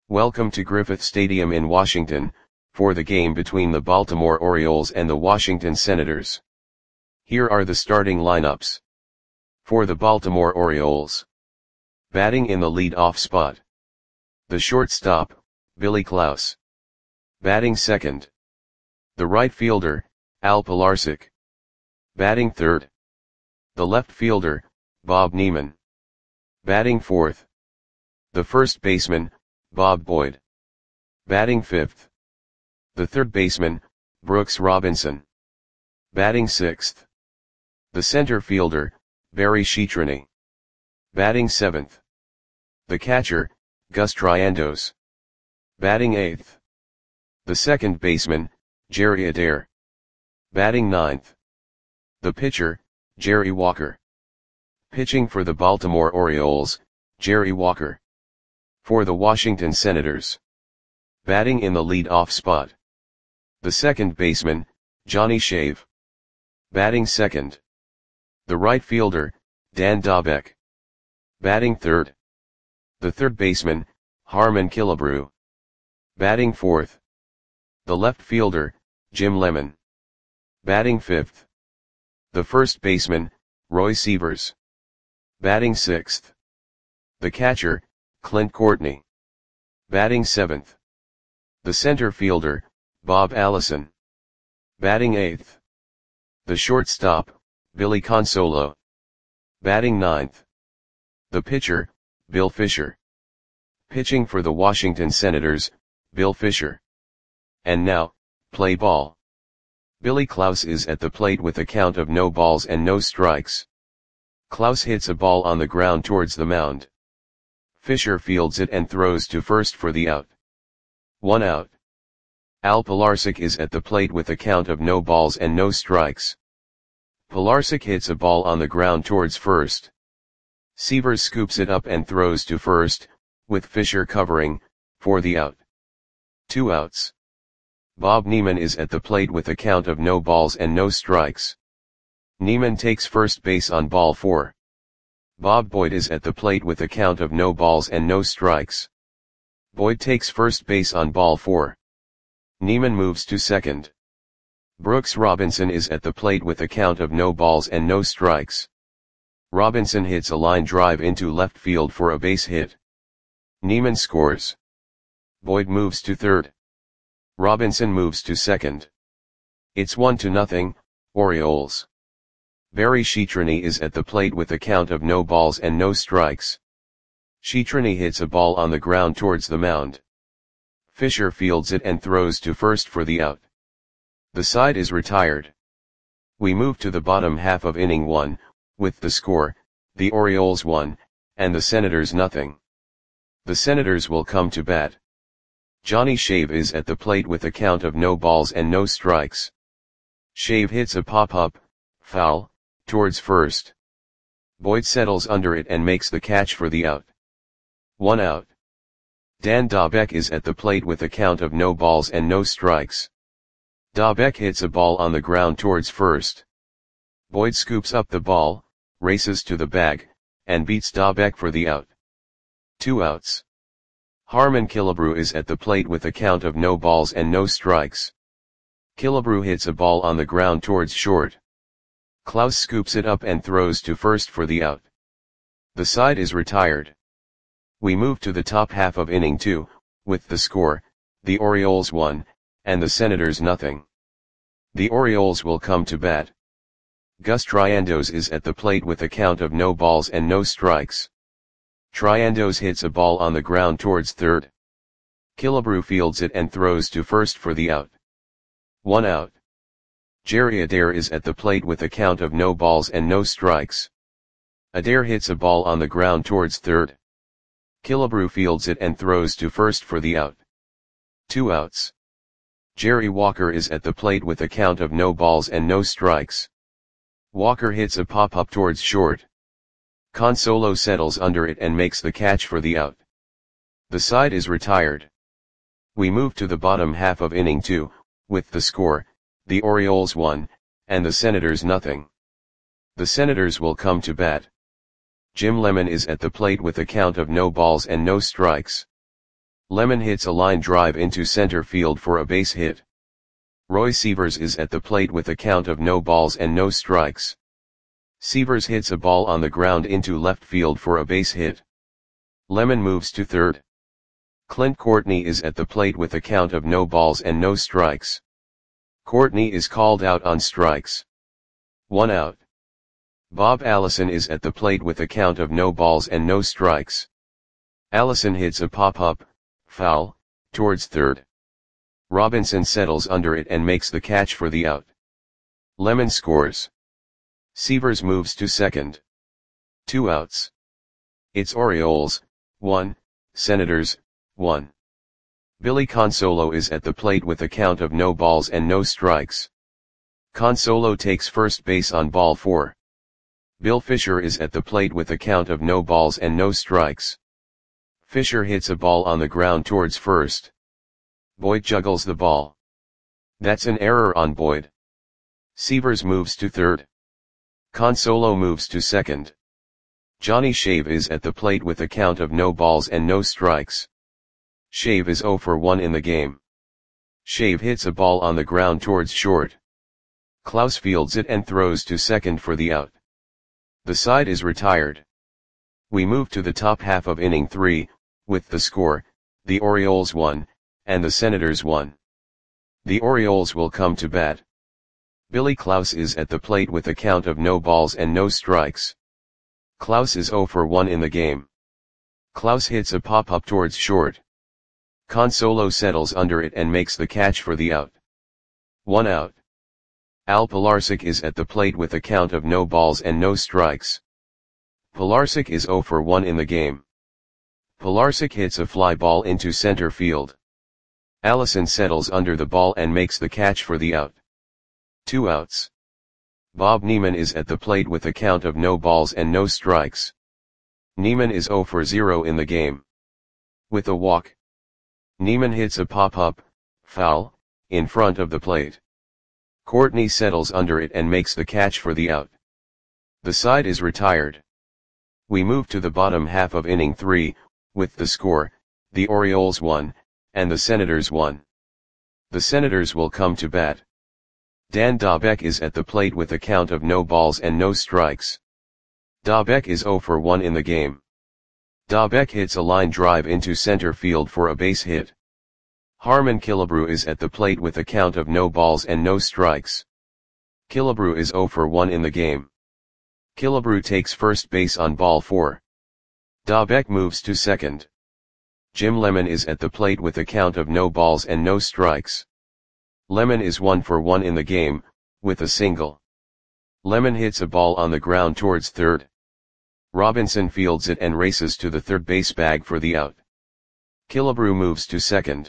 Welcome to Griffith Stadium in Washington, for the game between the Baltimore Orioles and the Washington Senators. Here are the starting lineups. For the Baltimore Orioles. Batting in the lead-off spot. The shortstop, Billy Klaus. Batting second. The right fielder, Al Pilarczyk. Batting third. The left fielder, Bob Neiman. Batting fourth. The first baseman, Bob Boyd. Batting fifth. The third baseman, Brooks Robinson. Batting sixth. The center fielder, Barry Shetrany. Batting seventh. The catcher, Gus Triandos. Batting eighth. The second baseman, Jerry Adair. Batting ninth. The pitcher, Jerry Walker. Pitching for the Baltimore Orioles, Jerry Walker. For the Washington Senators. Batting in the lead-off spot. The second baseman, Johnny Shave. Batting second. The right fielder, Dan Dobek. Batting third. The third baseman, Harmon Killebrew. Batting fourth. The left fielder, Jim Lemon. Batting fifth. The first baseman, Roy Sievers. Batting sixth. The catcher, Clint Courtney. Batting seventh. The center fielder, Bob Allison. Batting eighth. The shortstop, Billy Consolo. Batting ninth. The pitcher, Bill Fisher. Pitching for the Washington Senators, Bill Fisher. And now, play ball. Billy Klaus is at the plate with a count of no balls and no strikes. Klaus hits a ball on the ground towards the mound. Fisher fields it and throws to first for the out. 1 out. Al Pilarczyk is at the plate with a count of no balls and no strikes. Pilarczyk hits a ball on the ground towards first. Sievers scoops it up and throws to first, with Fisher covering, for the out. 2 outs. Bob Neiman is at the plate with a count of no balls and no strikes. Neiman takes first base on ball 4. Bob Boyd is at the plate with a count of no balls and no strikes. Boyd takes first base on ball 4. Neiman moves to second. Brooks Robinson is at the plate with a count of no balls and no strikes. Robinson hits a line drive into left field for a base hit. Neiman scores. Boyd moves to third. Robinson moves to second. It's 1-0, Orioles. Barry Shetrany is at the plate with a count of no balls and no strikes. Shetrany hits a ball on the ground towards the mound. Fisher fields it and throws to first for the out. The side is retired. We move to the bottom half of inning 1, with the score, the Orioles 1, and the Senators 0. The Senators will come to bat. Johnny Shave is at the plate with a count of no balls and no strikes. Shave hits a pop-up, foul, towards first. Boyd settles under it and makes the catch for the out. 1 out. Dan Dobek is at the plate with a count of no balls and no strikes. Dobek hits a ball on the ground towards first. Boyd scoops up the ball, races to the bag, and beats Dobek for the out. 2 outs. Harmon Killebrew is at the plate with a count of no balls and no strikes. Killebrew hits a ball on the ground towards short. Klaus scoops it up and throws to first for the out. The side is retired. We move to the top half of inning 2, with the score, the Orioles 1, and the Senators 0. The Orioles will come to bat. Gus Triandos is at the plate with a count of no balls and no strikes. Triandos hits a ball on the ground towards third. Killebrew fields it and throws to first for the out. 1 out. Jerry Adair is at the plate with a count of no balls and no strikes. Adair hits a ball on the ground towards third. Killebrew fields it and throws to first for the out. 2 outs. Jerry Walker is at the plate with a count of no balls and no strikes. Walker hits a pop-up towards short. Consolo settles under it and makes the catch for the out. The side is retired. We move to the bottom half of inning 2, with the score, the Orioles 1, and the Senators 0. The Senators will come to bat. Jim Lemon is at the plate with a count of no balls and no strikes. Lemon hits a line drive into center field for a base hit. Roy Sievers is at the plate with a count of no balls and no strikes. Sievers hits a ball on the ground into left field for a base hit. Lemon moves to third. Clint Courtney is at the plate with a count of no balls and no strikes. Courtney is called out on strikes. 1 out. Bob Allison is at the plate with a count of no balls and no strikes. Allison hits a pop-up, foul, towards third. Robinson settles under it and makes the catch for the out. Lemon scores. Sievers moves to second. 2 outs. It's Orioles, 1, Senators, 1. Billy Consolo is at the plate with a count of no balls and no strikes. Consolo takes first base on ball 4. Bill Fisher is at the plate with a count of no balls and no strikes. Fisher hits a ball on the ground towards first. Boyd juggles the ball. That's an error on Boyd. Sievers moves to third. Consolo moves to second. Johnny Shave is at the plate with a count of no balls and no strikes. Shave is 0 for 1 in the game. Shave hits a ball on the ground towards short. Klaus fields it and throws to second for the out. The side is retired. We move to the top half of inning 3, with the score, the Orioles 1, and the Senators 1. The Orioles will come to bat. Billy Klaus is at the plate with a count of no balls and no strikes. Klaus is 0 for 1 in the game. Klaus hits a pop-up towards short. Consolo settles under it and makes the catch for the out. 1 out. Al Pilarczyk is at the plate with a count of no balls and no strikes. Pilarczyk is 0 for 1 in the game. Pilarczyk hits a fly ball into center field. Allison settles under the ball and makes the catch for the out. 2 outs. Bob Neiman is at the plate with a count of no balls and no strikes. Neiman is 0 for 0 in the game. With a walk. Neiman hits a pop-up, foul, in front of the plate. Courtney settles under it and makes the catch for the out. The side is retired. We move to the bottom half of inning 3, with the score, the Orioles 1, and the Senators 1. The Senators will come to bat. Dan Dobek is at the plate with a count of no balls and no strikes. Dobek is 0 for 1 in the game. Dobek hits a line drive into center field for a base hit. Harmon Killebrew is at the plate with a count of no balls and no strikes. Killebrew is 0 for 1 in the game. Killebrew takes first base on ball 4. Dobek moves to second. Jim Lemon is at the plate with a count of no balls and no strikes. Lemon is 1 for 1 in the game, with a single. Lemon hits a ball on the ground towards third. Robinson fields it and races to the third base bag for the out. Killebrew moves to second.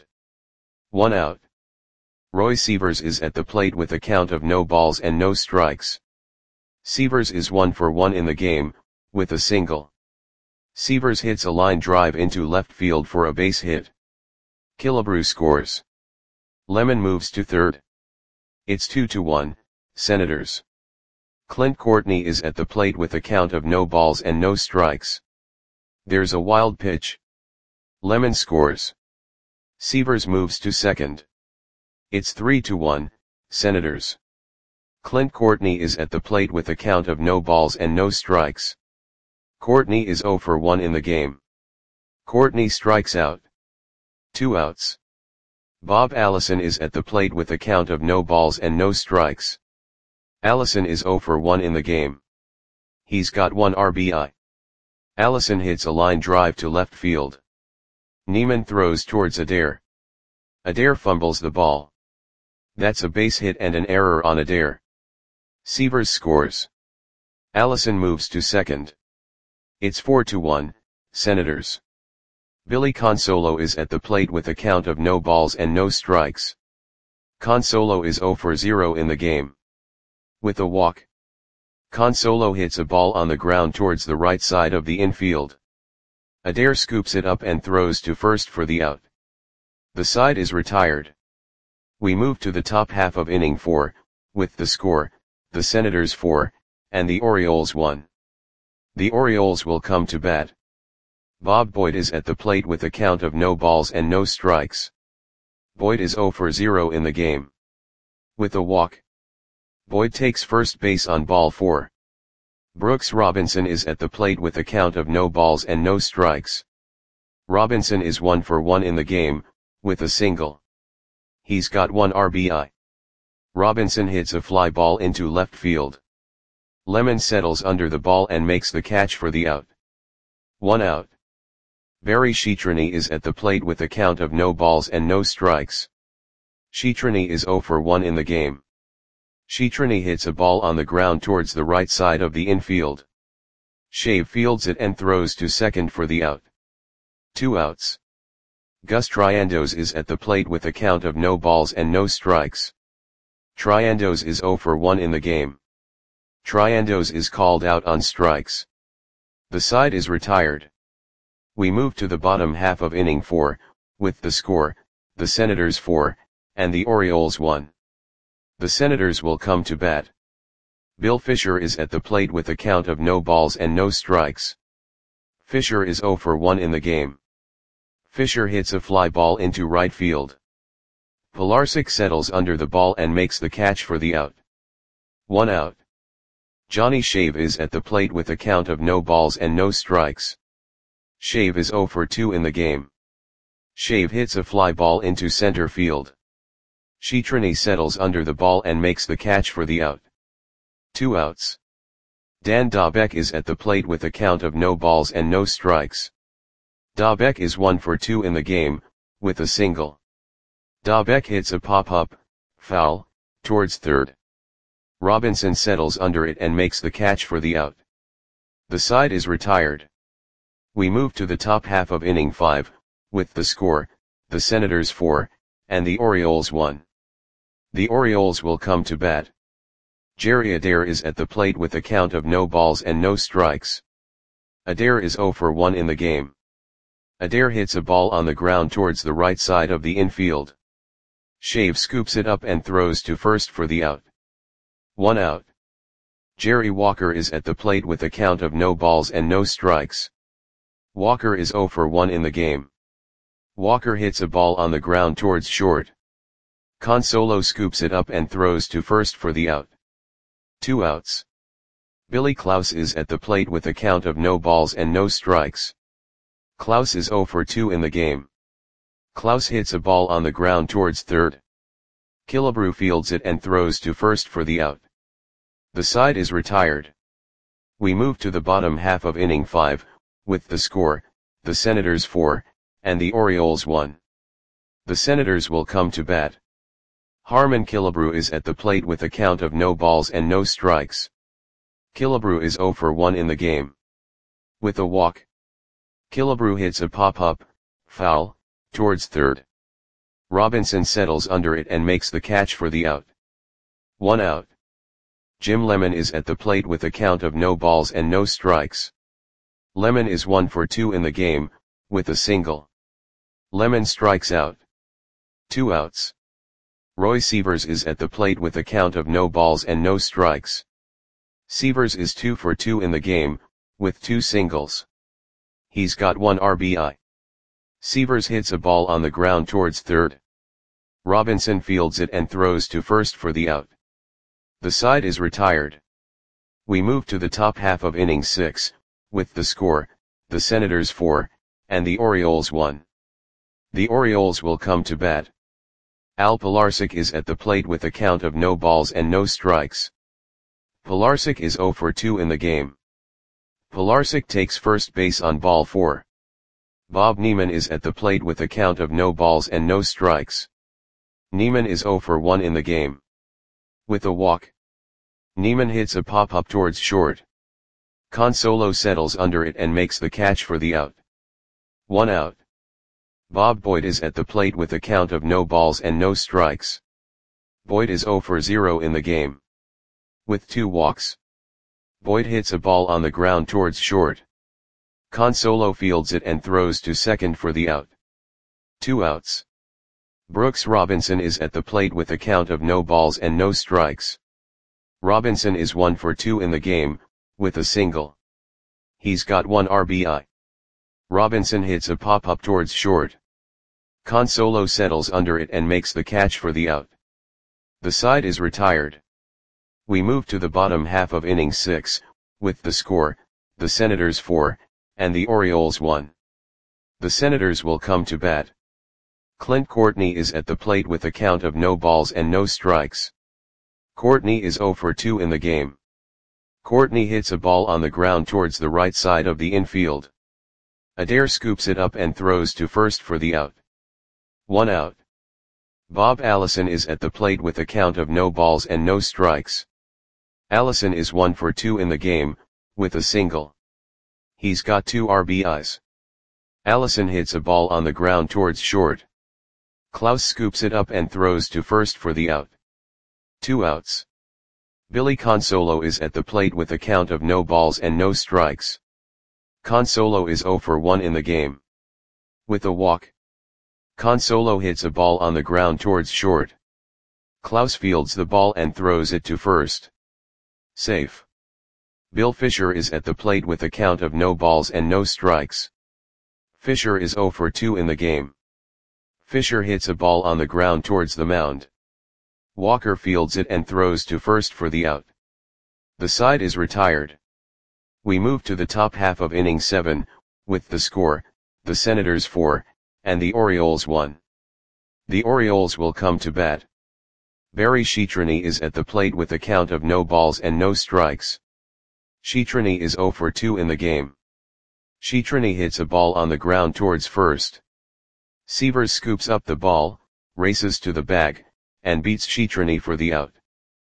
1 out. Roy Sievers is at the plate with a count of no balls and no strikes. Sievers is 1 for 1 in the game, with a single. Sievers hits a line drive into left field for a base hit. Killebrew scores. Lemon moves to third. It's 2-1, Senators. Clint Courtney is at the plate with a count of no balls and no strikes. There's a wild pitch. Lemon scores. Sievers moves to second. It's 3-1, Senators. Clint Courtney is at the plate with a count of no balls and no strikes. Courtney is 0 for 1 in the game. Courtney strikes out. 2 outs. Bob Allison is at the plate with a count of no balls and no strikes. Allison is 0 for 1 in the game. He's got 1 RBI. Allison hits a line drive to left field. Neiman throws towards Adair. Adair fumbles the ball. That's a base hit and an error on Adair. Sievers scores. Allison moves to second. It's 4-1, Senators. Billy Consolo is at the plate with a count of no balls and no strikes. Consolo is 0 for 0 in the game. With a walk. Consolo hits a ball on the ground towards the right side of the infield. Adair scoops it up and throws to first for the out. The side is retired. We move to the top half of inning 4, with the score, the Senators 4, and the Orioles 1. The Orioles will come to bat. Bob Boyd is at the plate with a count of no balls and no strikes. Boyd is 0 for 0 in the game. With a walk, Boyd takes first base on ball 4. Brooks Robinson is at the plate with a count of no balls and no strikes. Robinson is 1 for 1 in the game, with a single. He's got 1 RBI. Robinson hits a fly ball into left field. Lemon settles under the ball and makes the catch for the out. 1 out. Barry Sheetrani is at the plate with a count of no balls and no strikes. Sheetrani is 0 for 1 in the game. Sheetrani hits a ball on the ground towards the right side of the infield. Shave fields it and throws to second for the out. 2 outs. Gus Triandos is at the plate with a count of no balls and no strikes. Triandos is 0 for 1 in the game. Triandos is called out on strikes. The side is retired. We move to the bottom half of inning 4, with the score, the Senators 4, and the Orioles 1. The Senators will come to bat. Bill Fisher is at the plate with a count of no balls and no strikes. Fisher is 0 for 1 in the game. Fisher hits a fly ball into right field. Pilarczyk settles under the ball and makes the catch for the out. 1 out. Johnny Shave is at the plate with a count of no balls and no strikes. Shave is 0 for 2 in the game. Shave hits a fly ball into center field. Sheetrani settles under the ball and makes the catch for the out. 2 outs. Dan Dobek is at the plate with a count of no balls and no strikes. Dobek is 1 for 2 in the game, with a single. Dobek hits a pop-up, foul, towards third. Robinson settles under it and makes the catch for the out. The side is retired. We move to the top half of inning 5, with the score, the Senators 4, and the Orioles 1. The Orioles will come to bat. Jerry Adair is at the plate with a count of no balls and no strikes. Adair is 0 for 1 in the game. Adair hits a ball on the ground towards the right side of the infield. Shave scoops it up and throws to first for the out. 1 out. Jerry Walker is at the plate with a count of no balls and no strikes. Walker is 0 for 1 in the game. Walker hits a ball on the ground towards short. Consolo scoops it up and throws to first for the out. 2 outs. Billy Klaus is at the plate with a count of no balls and no strikes. Klaus is 0 for 2 in the game. Klaus hits a ball on the ground towards third. Killebrew fields it and throws to first for the out. The side is retired. We move to the bottom half of inning 5, with the score, the Senators 4, and the Orioles 1. The Senators will come to bat. Harmon Killebrew is at the plate with a count of no balls and no strikes. Killebrew is 0 for 1 in the game. With a walk, Killebrew hits a pop-up, foul, towards third. Robinson settles under it and makes the catch for the out. 1 out. Jim Lemon is at the plate with a count of no balls and no strikes. Lemon is 1 for 2 in the game, with a single. Lemon strikes out. 2 outs. Roy Sievers is at the plate with a count of no balls and no strikes. Sievers is 2 for 2 in the game, with 2 singles. He's got 1 RBI. Sievers hits a ball on the ground towards third. Robinson fields it and throws to first for the out. The side is retired. We move to the top half of inning 6, with the score, the Senators 4, and the Orioles 1. The Orioles will come to bat. Al Pilarczyk is at the plate with a count of no balls and no strikes. Pilarczyk is 0 for 2 in the game. Pilarczyk takes first base on ball 4. Bob Neiman is at the plate with a count of no balls and no strikes. Neiman is 0 for 1 in the game. With a walk, Neiman hits a pop-up towards short. Consolo settles under it and makes the catch for the out. 1 out. Bob Boyd is at the plate with a count of no balls and no strikes. Boyd is 0 for 0 in the game. With 2 walks, Boyd hits a ball on the ground towards short. Consolo fields it and throws to second for the out. 2 outs. Brooks Robinson is at the plate with a count of no balls and no strikes. Robinson is 1 for 2 in the game, with a single. He's got 1 RBI. Robinson hits a pop-up towards short. Consolo settles under it and makes the catch for the out. The side is retired. We move to the bottom half of inning 6, with the score, the Senators 4, and the Orioles 1. The Senators will come to bat. Clint Courtney is at the plate with a count of no balls and no strikes. Courtney is 0 for 2 in the game. Courtney hits a ball on the ground towards the right side of the infield. Adair scoops it up and throws to first for the out. 1 out. Bob Allison is at the plate with a count of no balls and no strikes. Allison is 1 for 2 in the game, with a single. He's got 2 RBIs. Allison hits a ball on the ground towards short. Klaus scoops it up and throws to first for the out. 2 outs. Billy Consolo is at the plate with a count of no balls and no strikes. Consolo is 0 for 1 in the game. With a walk. Consolo hits a ball on the ground towards short. Klaus fields the ball and throws it to first. Safe. Bill Fisher is at the plate with a count of no balls and no strikes. Fisher is 0 for 2 in the game. Fisher hits a ball on the ground towards the mound. Walker fields it and throws to first for the out. The side is retired. We move to the top half of inning 7, with the score, the Senators 4, and the Orioles 1. The Orioles will come to bat. Barry Sheetrani is at the plate with a count of no balls and no strikes. Sheetrani is 0 for 2 in the game. Sheetrani hits a ball on the ground towards first. Sievers scoops up the ball, races to the bag, and beats Sheetrani for the out.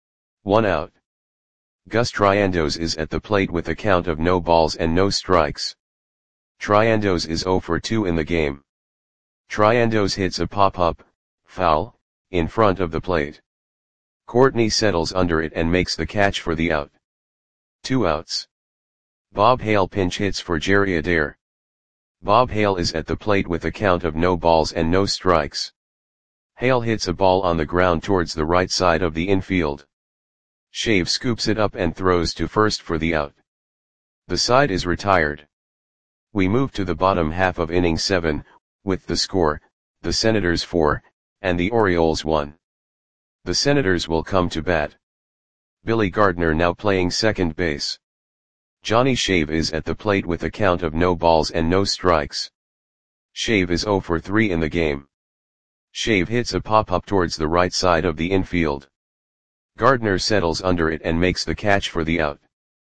1 out. Gus Triandos is at the plate with a count of no balls and no strikes. Triandos is 0 for 2 in the game. Triandos hits a pop-up, foul, in front of the plate. Courtney settles under it and makes the catch for the out. 2 outs. Bob Hale pinch hits for Jerry Adair. Bob Hale is at the plate with a count of no balls and no strikes. Hale hits a ball on the ground towards the right side of the infield. Shave scoops it up and throws to first for the out. The side is retired. We move to the bottom half of inning 7, with the score, the Senators 4, and the Orioles 1. The Senators will come to bat. Billy Gardner now playing second base. Johnny Shave is at the plate with a count of no balls and no strikes. Shave is 0 for 3 in the game. Shave hits a pop-up towards the right side of the infield. Gardner settles under it and makes the catch for the out.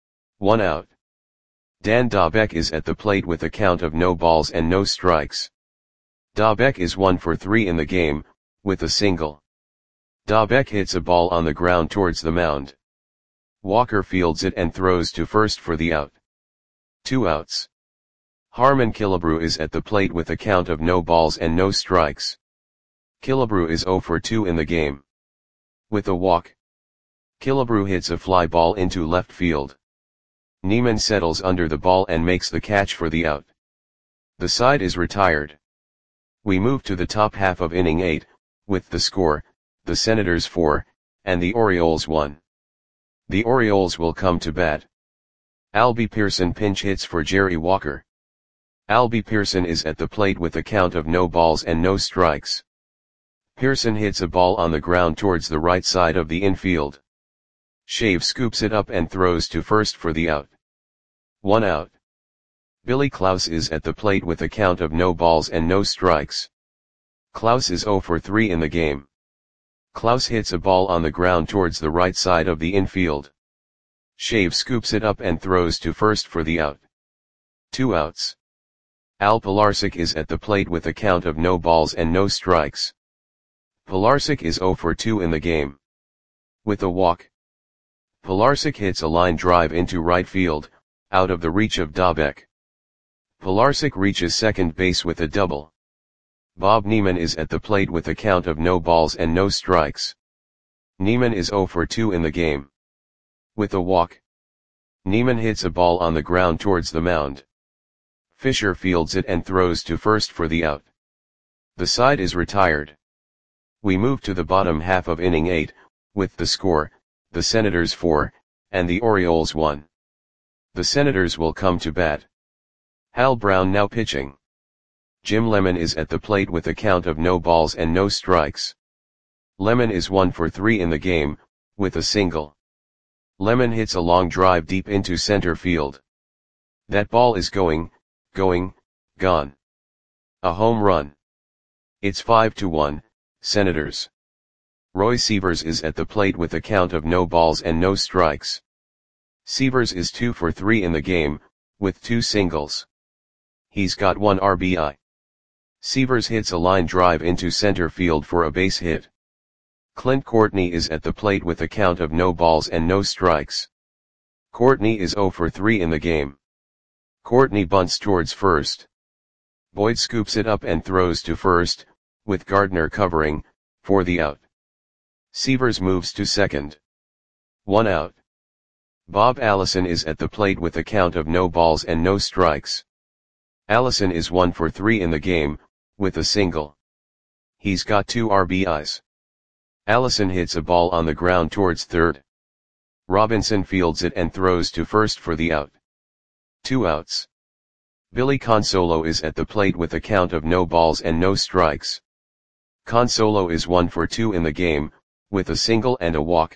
1 out. Dan Dobek is at the plate with a count of no balls and no strikes. Dobek is 1 for 3 in the game, with a single. Dobek hits a ball on the ground towards the mound. Walker fields it and throws to first for the out. 2 outs. Harmon Killebrew is at the plate with a count of no balls and no strikes. Killebrew is 0 for 2 in the game. With a walk. Killebrew hits a fly ball into left field. Neiman settles under the ball and makes the catch for the out. The side is retired. We move to the top half of inning 8, with the score, the Senators 4, and the Orioles 1. The Orioles will come to bat. Albie Pearson pinch hits for Jerry Walker. Albie Pearson is at the plate with a count of no balls and no strikes. Pearson hits a ball on the ground towards the right side of the infield. Shave scoops it up and throws to first for the out. 1 out. Billy Klaus is at the plate with a count of no balls and no strikes. Klaus is 0 for 3 in the game. Klaus hits a ball on the ground towards the right side of the infield. Shave scoops it up and throws to first for the out. 2 outs. Al Pilarczyk is at the plate with a count of no balls and no strikes. Pilarczyk is 0 for 2 in the game. With a walk. Pilarczyk hits a line drive into right field, out of the reach of Dobek. Pilarczyk reaches second base with a double. Bob Neiman is at the plate with a count of no balls and no strikes. Neiman is 0 for 2 in the game. With a walk. Neiman hits a ball on the ground towards the mound. Fisher fields it and throws to first for the out. The side is retired. We move to the bottom half of inning 8, with the score, the Senators 4, and the Orioles 1. The Senators will come to bat. Hal Brown now pitching. Jim Lemon is at the plate with a count of no balls and no strikes. Lemon is 1 for 3 in the game, with a single. Lemon hits a long drive deep into center field. That ball is gone. A home run. It's 5-1, Senators. Roy Sievers is at the plate with a count of no balls and no strikes. Sievers is 2 for 3 in the game, with 2 singles. He's got 1 RBI. Sievers hits a line drive into center field for a base hit. Clint Courtney is at the plate with a count of no balls and no strikes. Courtney is 0 for 3 in the game. Courtney bunts towards first. Boyd scoops it up and throws to first, with Gardner covering, for the out. Sievers moves to second. 1 out. Bob Allison is at the plate with a count of no balls and no strikes. Allison is 1 for 3 in the game, with a single. He's got 2 RBIs. Allison hits a ball on the ground towards third. Robinson fields it and throws to first for the out. 2 outs. Billy Consolo is at the plate with a count of no balls and no strikes. Consolo is 1 for 2 in the game, with a single and a walk.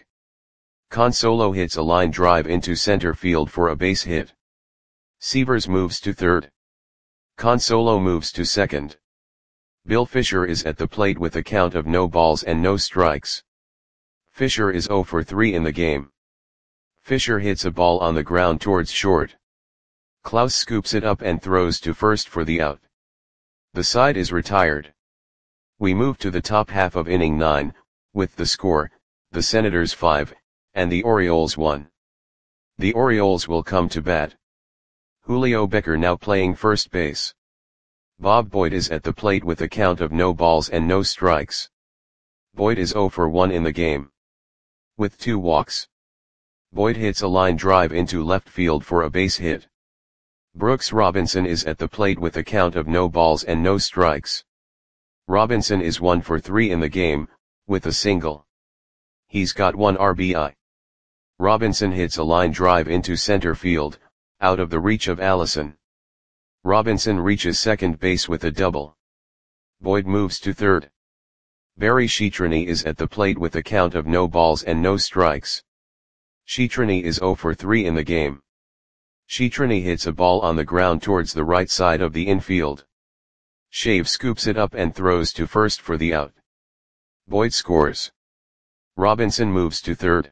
Consolo hits a line drive into center field for a base hit. Sievers moves to third. Consolo moves to second. Bill Fisher is at the plate with a count of no balls and no strikes. Fisher is 0 for 3 in the game. Fisher hits a ball on the ground towards short. Klaus scoops it up and throws to first for the out. The side is retired. We move to the top half of inning 9, with the score, the Senators 5, and the Orioles 1. The Orioles will come to bat. Julio Becker now playing first base. Bob Boyd is at the plate with a count of no balls and no strikes. Boyd is 0 for 1 in the game. With 2 walks. Boyd hits a line drive into left field for a base hit. Brooks Robinson is at the plate with a count of no balls and no strikes. Robinson is 1 for 3 in the game, with a single. He's got 1 RBI. Robinson hits a line drive into center field, out of the reach of Allison. Robinson reaches second base with a double. Boyd moves to third. Barry Sheetrani is at the plate with a count of no balls and no strikes. Sheetrani is 0 for 3 in the game. Sheetrani hits a ball on the ground towards the right side of the infield. Shave scoops it up and throws to first for the out. Boyd scores. Robinson moves to third.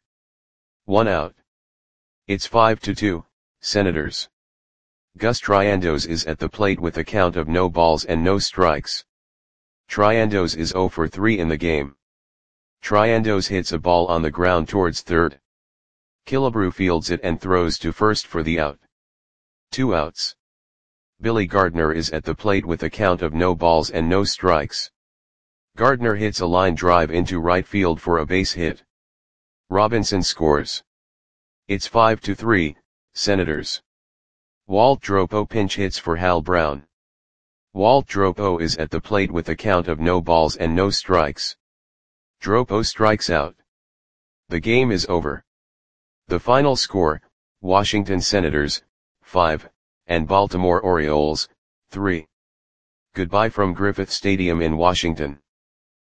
1 out. It's 5-2, Senators. Gus Triandos is at the plate with a count of no balls and no strikes. Triandos is 0 for 3 in the game. Triandos hits a ball on the ground towards third. Killebrew fields it and throws to first for the out. 2 outs. Billy Gardner is at the plate with a count of no balls and no strikes. Gardner hits a line drive into right field for a base hit. Robinson scores. It's 5-3, Senators. Walt Dropo pinch hits for Hal Brown. Walt Dropo is at the plate with a count of no balls and no strikes. Dropo strikes out. The game is over. The final score, Washington Senators, 5, and Baltimore Orioles, 3. Goodbye from Griffith Stadium in Washington.